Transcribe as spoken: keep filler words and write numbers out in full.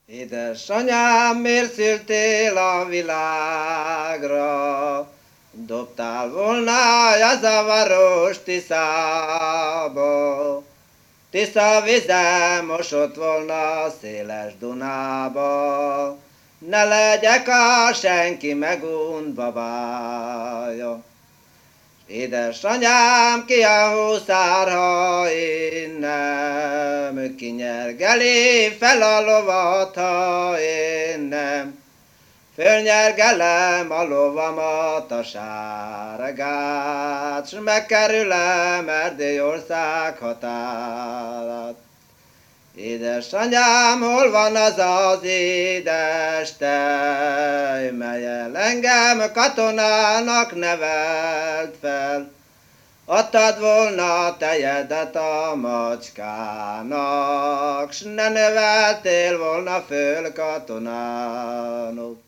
Édesanyám, miért szültél a világra? Dobtál volna a zavaros Tiszába. Tisza vize mosott volna a széles Dunába. Ne legyek a senki megunva bája. Édesanyám, ki a huszár, ha én nem, kinyergeli fel a lovat, ha én nem. Fölnyergelem a lovamat, a sárgát, s megkerülem Erdélyország határát. Édesanyám, hol van az az édes tej, melyel engem katonának nevelt fel? Adtad volna a tejedet a macskának, s ne neveltél volna föl katonának.